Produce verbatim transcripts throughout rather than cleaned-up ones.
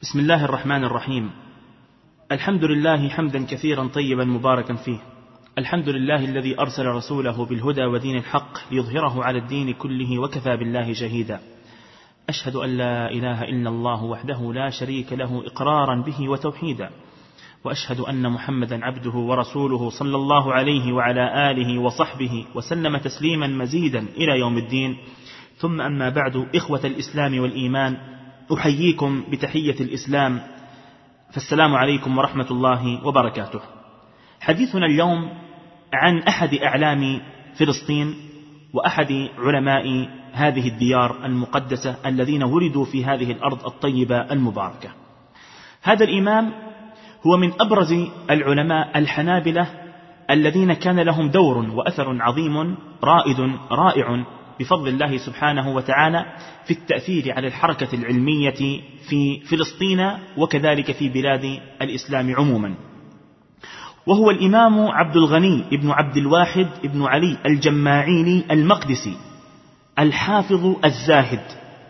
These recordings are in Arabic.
بسم الله الرحمن الرحيم. الحمد لله حمدا كثيرا طيبا مباركا فيه. الحمد لله الذي أرسل رسوله بالهدى ودين الحق ليظهره على الدين كله وكفى بالله شهيدا. أشهد أن لا إله إلا الله وحده لا شريك له إقرارا به وتوحيدا، وأشهد أن محمدا عبده ورسوله صلى الله عليه وعلى آله وصحبه وسلم تسليما مزيدا إلى يوم الدين. ثم أما بعد، إخوة الإسلام والإيمان، أحييكم بتحية الإسلام، فالسلام عليكم ورحمة الله وبركاته. حديثنا اليوم عن أحد أعلام فلسطين وأحد علماء هذه الديار المقدسة الذين ولدوا في هذه الأرض الطيبة المباركة. هذا الإمام هو من أبرز العلماء الحنابلة الذين كان لهم دور وأثر عظيم رائد رائع بفضل الله سبحانه وتعالى في التأثير على الحركة العلمية في فلسطين وكذلك في بلاد الإسلام عموما. وهو الإمام عبد الغني ابن عبد الواحد ابن علي الجماعيني المقدسي الحافظ الزاهد.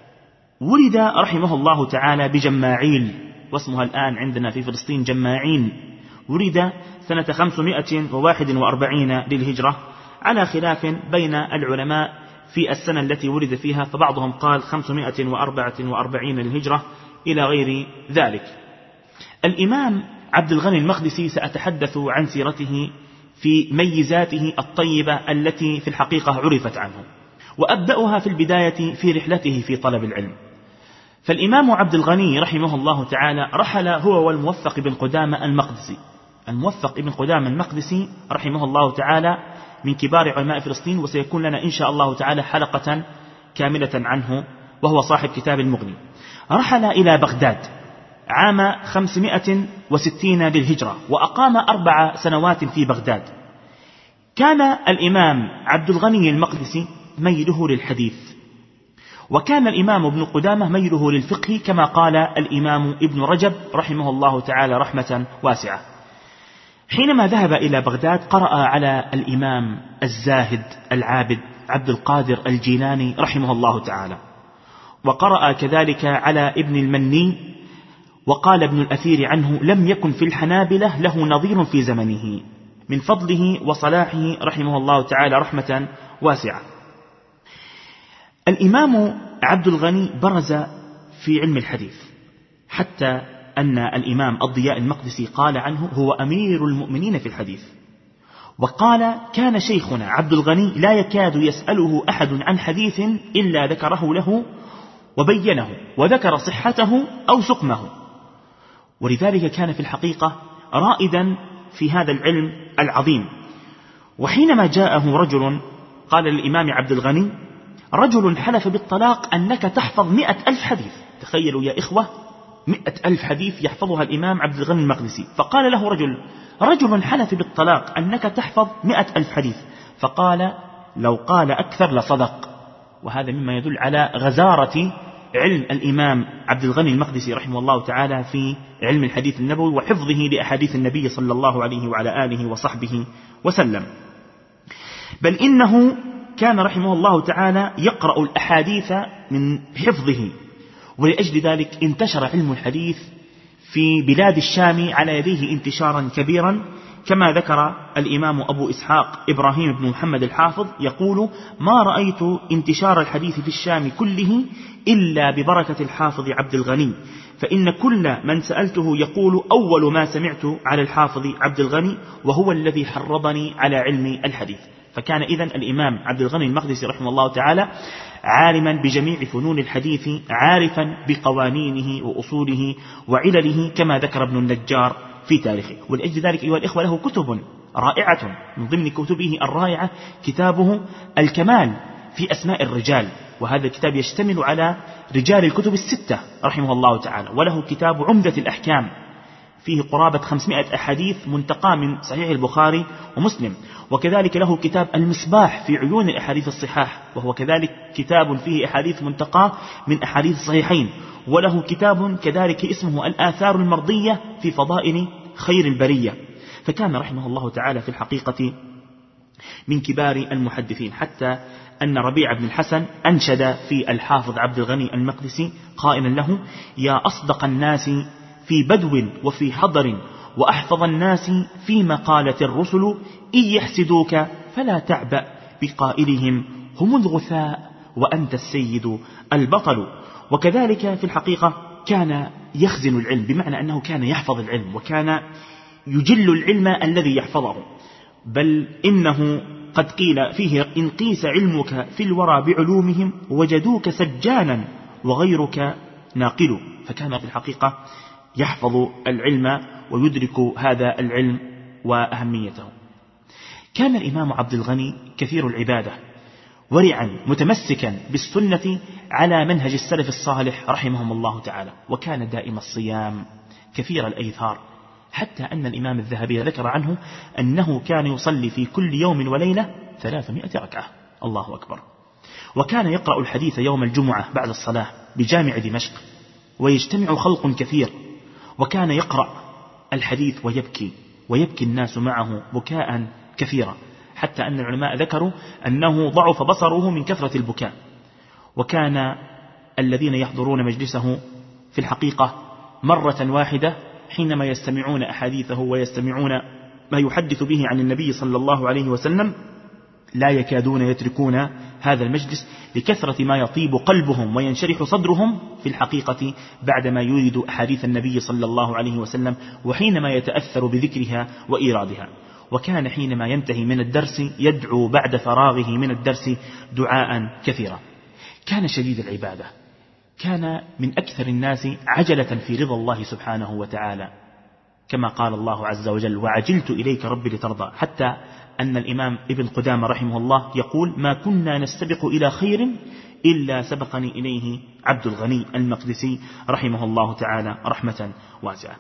ولد رحمه الله تعالى بجماعيل، واسمها الآن عندنا في فلسطين جماعين. ولد سنة خمسمائة وواحد وأربعين للهجرة، على خلاف بين العلماء في السنة التي ولد فيها، فبعضهم قال خمسمائة وأربعة وأربعين للهجرة إلى غير ذلك. الإمام عبد الغني المقدسي سأتحدث عن سيرته في ميزاته الطيبة التي في الحقيقة عرفت عنه، وأبدأها في البداية في رحلته في طلب العلم. فالإمام عبد الغني رحمه الله تعالى رحل هو والموفق بن قدامة المقدسي. الموفق بن قدامة المقدسي رحمه الله تعالى من كبار علماء فلسطين، وسيكون لنا إن شاء الله تعالى حلقة كاملة عنه، وهو صاحب كتاب المغني. رحل إلى بغداد عام خمسمائة وستين للهجرة، وأقام أربع سنوات في بغداد. كان الإمام عبد الغني المقدسي ميله للحديث، وكان الإمام ابن قدامة ميله للفقه، كما قال الإمام ابن رجب رحمه الله تعالى رحمة واسعة. حينما ذهب إلى بغداد قرأ على الإمام الزاهد العابد عبد القادر الجيلاني رحمه الله تعالى، وقرأ كذلك على ابن المني. وقال ابن الأثير عنه: لم يكن في الحنابلة له نظير في زمنه، من فضله وصلاحه رحمه الله تعالى رحمة واسعة. الإمام عبد الغني برز في علم الحديث، حتى أن الإمام الضياء المقدسي قال عنه: هو أمير المؤمنين في الحديث. وقال: كان شيخنا عبد الغني لا يكاد يسأله أحد عن حديث إلا ذكره له وبينه وذكر صحته أو سقمه. ولذلك كان في الحقيقة رائدا في هذا العلم العظيم. وحينما جاءه رجل قال للإمام عبد الغني: رجل حلف بالطلاق أنك تحفظ مئة ألف حديث. تخيلوا يا إخوة، مئة ألف حديث يحفظها الإمام عبد الغني المقدسي. فقال له رجل: رجل حلف بالطلاق أنك تحفظ مئة ألف حديث. فقال: لو قال أكثر لصدق. وهذا مما يدل على غزارة علم الإمام عبد الغني المقدسي رحمه الله تعالى في علم الحديث النبوي وحفظه لأحاديث النبي صلى الله عليه وعلى آله وصحبه وسلم. بل إنه كان رحمه الله تعالى يقرأ الأحاديث من حفظه، ولأجل ذلك انتشر علم الحديث في بلاد الشام على يديه انتشارا كبيرا، كما ذكر الإمام أبو إسحاق إبراهيم بن محمد الحافظ يقول: ما رأيت انتشار الحديث في الشام كله إلا ببركة الحافظ عبد الغني، فإن كل من سألته يقول: أول ما سمعت على الحافظ عبد الغني، وهو الذي حرضني على علم الحديث. فكان إذن الإمام عبد الغني المقدسي رحمه الله تعالى عالما بجميع فنون الحديث، عارفا بقوانينه وأصوله وعلله، كما ذكر ابن النجار في تاريخه. ولأجل ذلك أيها الإخوة له كتب رائعة، من ضمن كتبه الرائعة كتابه الكمال في أسماء الرجال، وهذا الكتاب يشتمل على رجال الكتب الستة رحمه الله تعالى. وله كتاب عمدة الأحكام فيه قرابة خمسمائة أحاديث منتقى من صحيح البخاري ومسلم. وكذلك له كتاب المصباح في عيون الأحاديث الصحاح، وهو كذلك كتاب فيه أحاديث منتقى من أحاديث الصحيحين. وله كتاب كذلك اسمه الآثار المرضية في فضائل خير البرية. فكان رحمه الله تعالى في الحقيقة من كبار المحدثين، حتى أن ربيع بن الحسن أنشد في الحافظ عبد الغني المقدسي قائلا له: يا أصدق الناس في بدو وفي حضر، وأحفظ الناس في مقالة الرسل، إن يحسدوك فلا تعبأ بقائلهم، هم الغثاء وأنت السيد البطل. وكذلك في الحقيقة كان يخزن العلم، بمعنى أنه كان يحفظ العلم وكان يجل العلم الذي يحفظه، بل إنه قد قيل فيه: إن قيس علمك في الورى بعلومهم وجدوك سجانا وغيرك ناقل. فكان في الحقيقة يحفظ العلم ويدرك هذا العلم وأهميته. كان الإمام عبد الغني كثير العبادة، ورعا متمسكا بالسنة على منهج السلف الصالح رحمهم الله تعالى، وكان دائم الصيام كثير الأيثار، حتى أن الإمام الذهبي ذكر عنه أنه كان يصلي في كل يوم وليلة ثلاثمائة ركعة. الله أكبر. وكان يقرأ الحديث يوم الجمعة بعد الصلاة بجامع دمشق، ويجتمع خلق كثير، وكان يقرأ الحديث ويبكي، ويبكي الناس معه بكاء كثيرا، حتى أن العلماء ذكروا أنه ضعف بصره من كثرة البكاء. وكان الذين يحضرون مجلسه في الحقيقة مرة واحدة حينما يستمعون أحاديثه ويستمعون ما يحدث به عن النبي صلى الله عليه وسلم لا يكادون يتركون هذا المجلس، لكثرة ما يطيب قلبهم وينشرح صدرهم في الحقيقة بعدما يريد أحاديث النبي صلى الله عليه وسلم، وحينما يتأثر بذكرها وإيرادها. وكان حينما ينتهي من الدرس يدعو بعد فراغه من الدرس دعاء كثيرا. كان شديد العبادة، كان من أكثر الناس عجلة في رضا الله سبحانه وتعالى، كما قال الله عز وجل: وعجلت إليك ربي لترضى. حتى أن الإمام ابن قدامة رحمه الله يقول: ما كنا نستبق إلى خير إلا سبقني إليه عبد الغني المقدسي رحمه الله تعالى رحمة واسعة.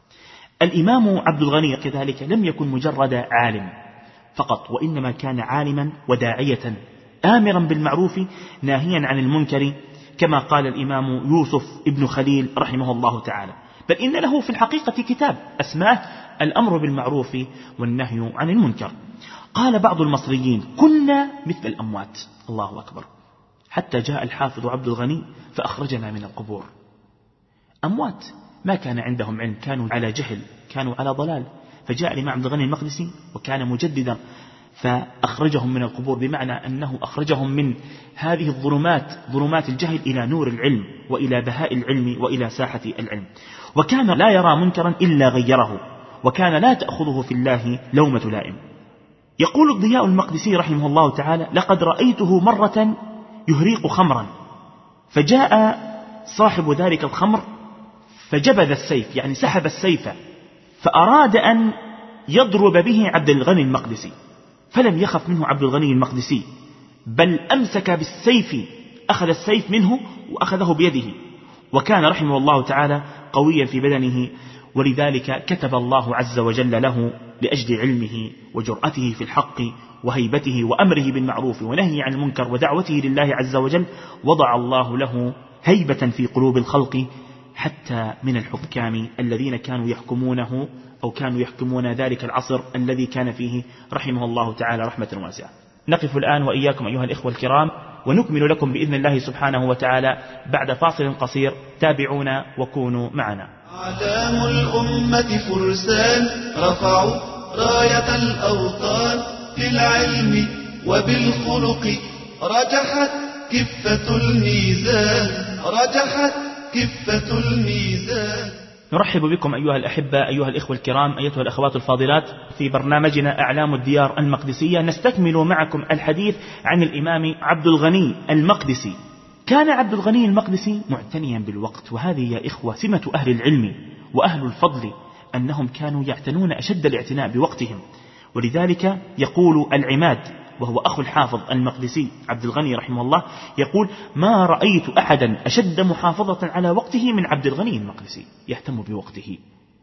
الإمام عبد الغني كذلك لم يكن مجرد عالم فقط، وإنما كان عالما وداعية آمرا بالمعروف ناهيا عن المنكر، كما قال الإمام يوسف ابن خليل رحمه الله تعالى. بل إن له في الحقيقة كتاب أسماه الأمر بالمعروف والنهي عن المنكر. قال بعض المصريين: كنا مثل الأموات. الله أكبر. حتى جاء الحافظ عبد الغني فأخرجنا من القبور. أموات ما كان عندهم علم، كانوا على جهل، كانوا على ضلال، فجاء الإمام عبد الغني المقدسي وكان مجددا فأخرجهم من القبور، بمعنى أنه أخرجهم من هذه الظلمات، ظلمات الجهل، إلى نور العلم وإلى بهاء العلم وإلى ساحة العلم. وكان لا يرى منكرا إلا غيره، وكان لا تأخذه في الله لومة لائم. يقول الضياء المقدسي رحمه الله تعالى: لقد رأيته مرة يهريق خمرا، فجاء صاحب ذلك الخمر فجبذ السيف، يعني سحب السيف، فأراد أن يضرب به عبد الغني المقدسي، فلم يخف منه عبد الغني المقدسي، بل أمسك بالسيف، أخذ السيف منه وأخذه بيده. وكان رحمه الله تعالى قويا في بدنه، ولذلك كتب الله عز وجل له لأجل علمه وجرأته في الحق وهيبته وأمره بالمعروف ونهي عن المنكر ودعوته لله عز وجل، وضع الله له هيبة في قلوب الخلق، حتى من الحكام الذين كانوا يحكمونه أو كانوا يحكمون ذلك العصر الذي كان فيه رحمه الله تعالى رحمة واسعة. نقف الآن وإياكم أيها الإخوة الكرام، ونكمل لكم بإذن الله سبحانه وتعالى بعد فاصل قصير. تابعونا وكونوا معنا. أعلام الأمة فرسان رفعوا راية الأوطان، في العلم وبالخلق رجحت كفة الميزان، رجحت كفة الميزان. نرحب بكم أيها الأحبة، أيها الإخوة الكرام، أيتها الأخوات الفاضلات، في برنامجنا أعلام الديار المقدسية. نستكمل معكم الحديث عن الإمام عبد الغني المقدسي. كان عبد الغني المقدسي معتنيا بالوقت، وهذه يا إخوة سمة أهل العلم وأهل الفضل، أنهم كانوا يعتنون أشد الاعتناء بوقتهم. ولذلك يقول العماد، وهو أخو الحافظ المقدسي عبد الغني رحمه الله، يقول: ما رأيت أحدا أشد محافظة على وقته من عبد الغني المقدسي، يهتم بوقته،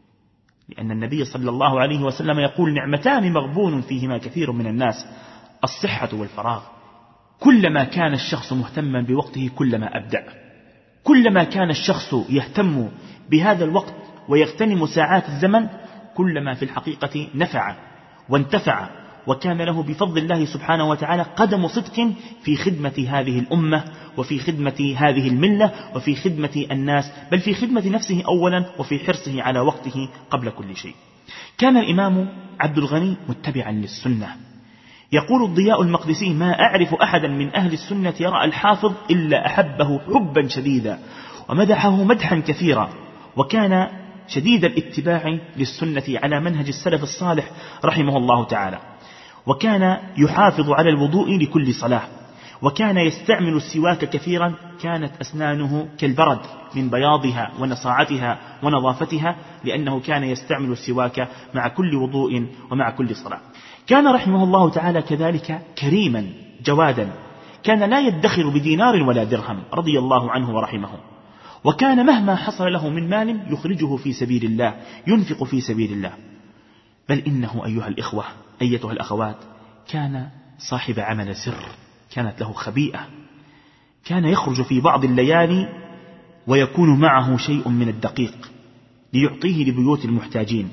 لأن النبي صلى الله عليه وسلم يقول: نعمتان مغبون فيهما كثير من الناس، الصحة والفراغ. كلما كان الشخص مهتما بوقته كلما أبدع، كلما كان الشخص يهتم بهذا الوقت ويغتنم ساعات الزمن كلما في الحقيقة نفع وانتفع وكان له بفضل الله سبحانه وتعالى قدم صدق في خدمة هذه الأمة وفي خدمة هذه الملة وفي خدمة الناس، بل في خدمة نفسه أولا وفي حرصه على وقته قبل كل شيء. كان الإمام عبد الغني متبعا للسنة. يقول الضياء المقدسي: ما أعرف أحدا من أهل السنة يرى الحافظ إلا أحبه حبا شديدا ومدحه مدحا كثيرا، وكان شديد الاتباع للسنة على منهج السلف الصالح رحمه الله تعالى، وكان يحافظ على الوضوء لكل صلاة، وكان يستعمل السواك كثيرا، كانت أسنانه كالبرد من بياضها ونصاعتها ونظافتها، لأنه كان يستعمل السواك مع كل وضوء ومع كل صلاة. كان رحمه الله تعالى كذلك كريما جوادا، كان لا يدخر بدينار ولا درهم رضي الله عنه ورحمه، وكان مهما حصل له من مال يخرجه في سبيل الله، ينفق في سبيل الله. بل إنه أيها الإخوة أيتها الأخوات كان صاحب عمل سر، كانت له خبيئة، كان يخرج في بعض الليالي ويكون معه شيء من الدقيق ليعطيه لبيوت المحتاجين،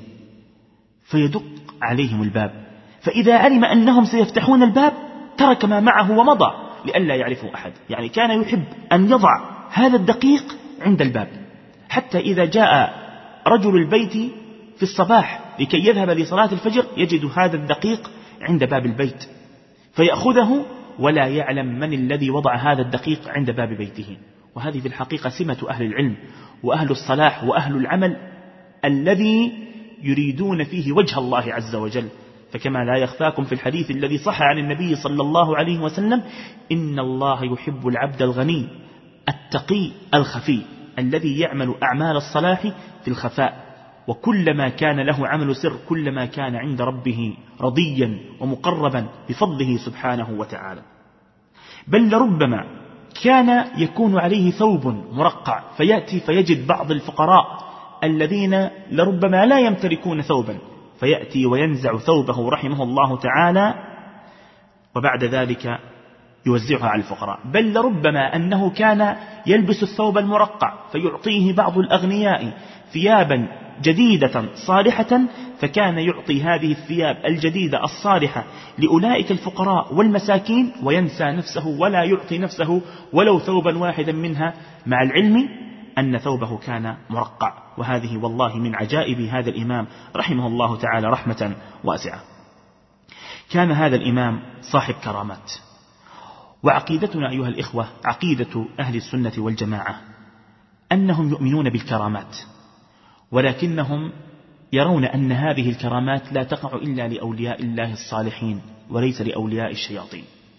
فيدق عليهم الباب، فإذا علم أنهم سيفتحون الباب ترك ما معه ومضى لئلا يعرفه أحد. يعني كان يحب أن يضع هذا الدقيق عند الباب، حتى إذا جاء رجل البيت في الصباح لكي يذهب لصلاة الفجر يجد هذا الدقيق عند باب البيت، فيأخذه ولا يعلم من الذي وضع هذا الدقيق عند باب بيته. وهذه في الحقيقة سمة أهل العلم وأهل الصلاح وأهل العمل الذي يريدون فيه وجه الله عز وجل. فكما لا يخفاكم في الحديث الذي صح عن النبي صلى الله عليه وسلم: إن الله يحب العبد الغني التقي الخفي الذي يعمل أعمال الصلاح في الخفاء، وكلما كان له عمل سر كلما كان عند ربه رضيا ومقربا بفضله سبحانه وتعالى. بل لربما كان يكون عليه ثوب مرقع فيأتي فيجد بعض الفقراء الذين لربما لا يمتلكون ثوبا، فيأتي وينزع ثوبه رحمه الله تعالى وبعد ذلك يوزعها على الفقراء. بل لربما أنه كان يلبس الثوب المرقع فيعطيه بعض الأغنياء ثيابا جديدة صالحة، فكان يعطي هذه الثياب الجديدة الصالحة لأولئك الفقراء والمساكين وينسى نفسه ولا يعطي نفسه ولو ثوبا واحدا منها، مع العلم أن ثوبه كان مرقع. وهذه والله من عجائب هذا الإمام رحمه الله تعالى رحمة واسعة. كان هذا الإمام صاحب كرامات، وعقيدتنا أيها الإخوة عقيدة أهل السنة والجماعة أنهم يؤمنون بالكرامات، ولكنهم يرون أن هذه الكرامات لا تقع إلا لأولياء الله الصالحين وليس لأولياء الشياطين،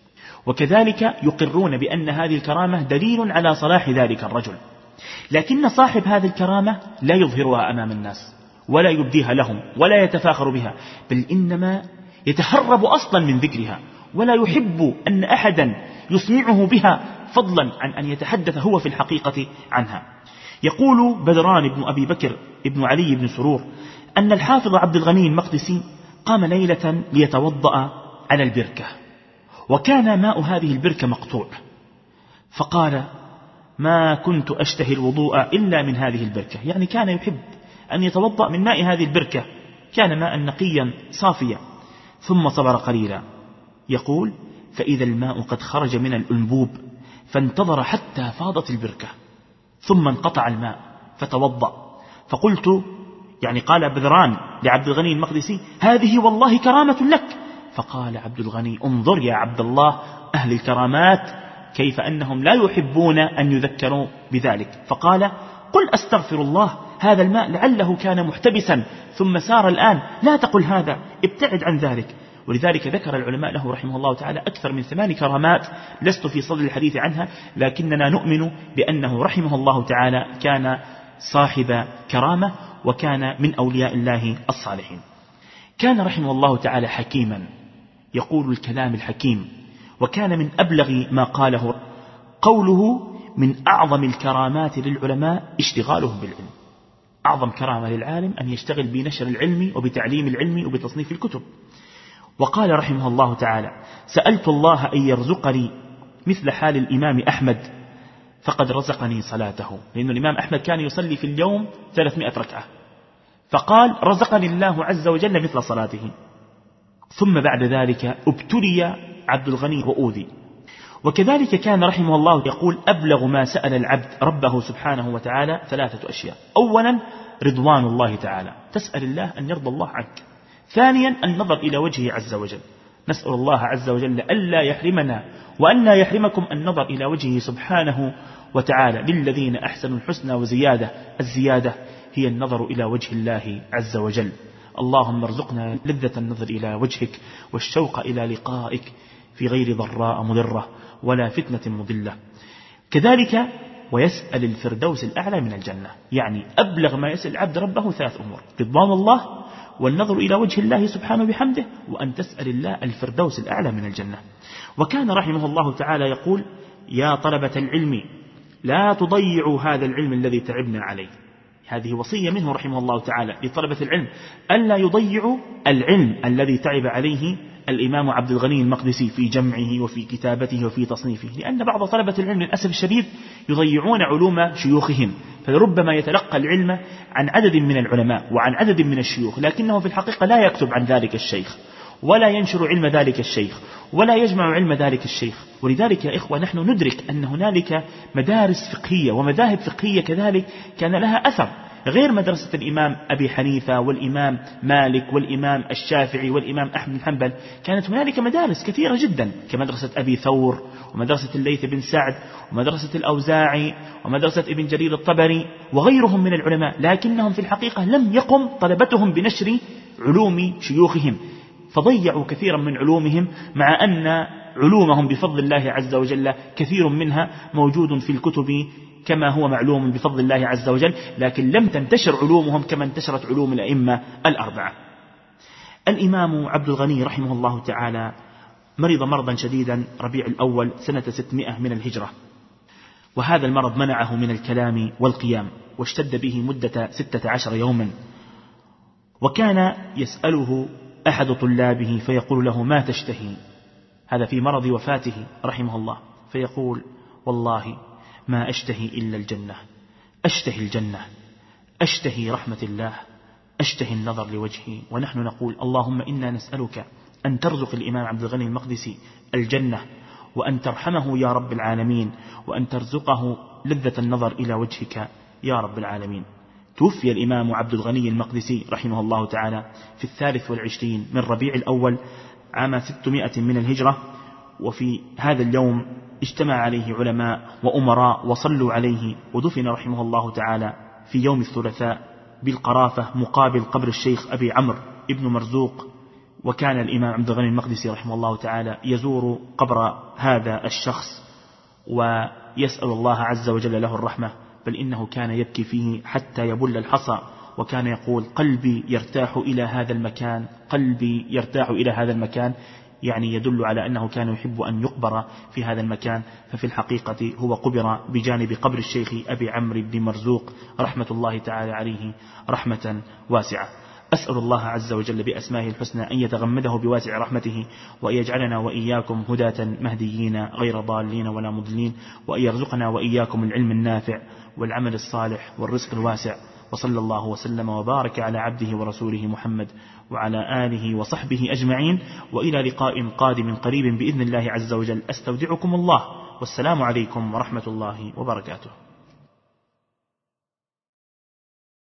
وكذلك يقرون بأن هذه الكرامة دليل على صلاح ذلك الرجل، لكن صاحب هذه الكرامة لا يظهرها أمام الناس ولا يبديها لهم ولا يتفاخر بها، بل إنما يتهرب أصلا من ذكرها ولا يحب أن أحدا يسمعه بها فضلا عن أن يتحدث هو في الحقيقة عنها. يقول بدران بن أبي بكر ابن علي بن سرور أن الحافظ عبد الغني المقدسي قام ليلة ليتوضأ على البركة، وكان ماء هذه البركة مقطوع، فقال: ما كنت أشتهي الوضوء إلا من هذه البركة. يعني كان يحب أن يتوضأ من ماء هذه البركة، كان ماء نقيا صافيا. ثم صبر قليلا، يقول: فإذا الماء قد خرج من الأنبوب فانتظر حتى فاضت البركة، ثم انقطع الماء فتوضأ. فقلت، يعني قال بذران لعبد الغني المقدسي: هذه والله كرامة لك. فقال عبد الغني: انظر يا عبد الله أهل الكرامات كيف أنهم لا يحبون أن يذكروا بذلك. فقال: قل أستغفر الله، هذا الماء لعله كان محتبسا ثم سار الآن، لا تقل هذا، ابتعد عن ذلك. ولذلك ذكر العلماء له رحمه الله تعالى أكثر من ثمان كرامات لست في صدد الحديث عنها، لكننا نؤمن بأنه رحمه الله تعالى كان صاحب كرامة وكان من أولياء الله الصالحين. كان رحمه الله تعالى حكيما يقول الكلام الحكيم، وكان من أبلغ ما قاله قوله: من أعظم الكرامات للعلماء اشتغالهم بالعلم. أعظم كرامة للعالم أن يشتغل بنشر العلم وبتعليم العلم وبتصنيف الكتب. وقال رحمه الله تعالى: سألت الله أن يرزقني مثل حال الإمام أحمد فقد رزقني صلاته، لأن الإمام أحمد كان يصلي في اليوم ثلاثمائة ركعة، فقال: رزقني الله عز وجل مثل صلاته. ثم بعد ذلك ابتلي عبد الغني وأوذي. وكذلك كان رحمه الله يقول: أبلغ ما سأل العبد ربه سبحانه وتعالى ثلاثة أشياء: أولا رضوان الله تعالى، تسأل الله أن يرضى الله عنك. ثانيا النظر إلى وجهه عز وجل، نسأل الله عز وجل ألا يحرمنا وأن لا يحرمكم النظر إلى وجهه سبحانه وتعالى. للذين أحسنوا الحسنى وزيادة، الزيادة هي النظر إلى وجه الله عز وجل. اللهم ارزقنا لذة النظر إلى وجهك والشوق إلى لقائك في غير ضراء مضرة ولا فتنة مضلة. كذلك ويسأل الفردوس الأعلى من الجنة، يعني أبلغ ما يسأل العبد ربه ثلاث أمور: رضوان الله، والنظر إلى وجه الله سبحانه بحمده، وأن تسأل الله الفردوس الأعلى من الجنة. وكان رحمه الله تعالى يقول: يا طلبة العلم لا تضيعوا هذا العلم الذي تعبنا عليه. هذه وصية منه رحمه الله تعالى لطلبة العلم ألا يضيعوا العلم الذي تعب عليه الإمام عبد الغني المقدسي في جمعه وفي كتابته وفي تصنيفه، لأن بعض طلبة العلم للأسف الشديد يضيعون علوم شيوخهم، فلربما يتلقى العلم عن عدد من العلماء وعن عدد من الشيوخ، لكنه في الحقيقة لا يكتب عن ذلك الشيخ ولا ينشر علم ذلك الشيخ ولا يجمع علم ذلك الشيخ. ولذلك يا إخوة نحن ندرك أن هنالك مدارس فقهية ومذاهب فقهية كذلك كان لها أثر، غير مدرسة الإمام أبي حنيفة والإمام مالك والإمام الشافعي والإمام أحمد بن حنبل. كانت هنالك مدارس كثيرة جدا كمدرسة أبي ثور ومدرسة الليث بن سعد ومدرسة الأوزاعي ومدرسة ابن جرير الطبري وغيرهم من العلماء، لكنهم في الحقيقة لم يقم طلبتهم بنشر علوم شيوخهم، فضيعوا كثيرا من علومهم، مع أن علومهم بفضل الله عز وجل كثير منها موجود في الكتب كما هو معلوم بفضل الله عز وجل، لكن لم تنتشر علومهم كما انتشرت علوم الأئمة الأربعة. الإمام عبد الغني رحمه الله تعالى مرض مرضا شديدا ربيع الأول سنة ستمائة من الهجرة، وهذا المرض منعه من الكلام والقيام، واشتد به مدة ستة عشر يوما. وكان يسأله أحد طلابه فيقول له: ما تشتهي؟ هذا في مرض وفاته رحمه الله، فيقول: والله ما أشتهي إلا الجنة، أشتهي الجنة، أشتهي رحمة الله، أشتهي النظر لوجهه. ونحن نقول: اللهم إنا نسألك أن ترزق الإمام عبد الغني المقدسي الجنة، وأن ترحمه يا رب العالمين، وأن ترزقه لذة النظر إلى وجهك يا رب العالمين. توفي الإمام عبد الغني المقدسي رحمه الله تعالى في الثالث والعشرين من ربيع الأول عام ستمائة من الهجرة، وفي هذا اليوم اجتمع عليه علماء وأمراء وصلوا عليه، ودفن رحمه الله تعالى في يوم الثلاثاء بالقرافة مقابل قبر الشيخ أبي عمرو ابن مرزوق. وكان الإمام عبد الغني المقدسي رحمه الله تعالى يزور قبر هذا الشخص ويسأل الله عز وجل له الرحمة، بل إنه كان يبكي فيه حتى يبل الحصى، وكان يقول: قلبي يرتاح إلى هذا المكان، قلبي يرتاح إلى هذا المكان، يعني يدل على أنه كان يحب أن يقبر في هذا المكان. ففي الحقيقة هو قبر بجانب قبر الشيخ أبي عمرو بن مرزوق رحمة الله تعالى عليه رحمة واسعة. أسأل الله عز وجل بأسمائه الحسنى أن يتغمده بواسع رحمته، وأن يجعلنا وإياكم هداة مهديين غير ضالين ولا مضلين، وأن يرزقنا وإياكم العلم النافع والعمل الصالح والرزق الواسع. وصلى الله وسلم وبارك على عبده ورسوله محمد وعلى آله وصحبه أجمعين، وإلى لقاء قادم قريب بإذن الله عز وجل. أستودعكم الله، والسلام عليكم ورحمة الله وبركاته.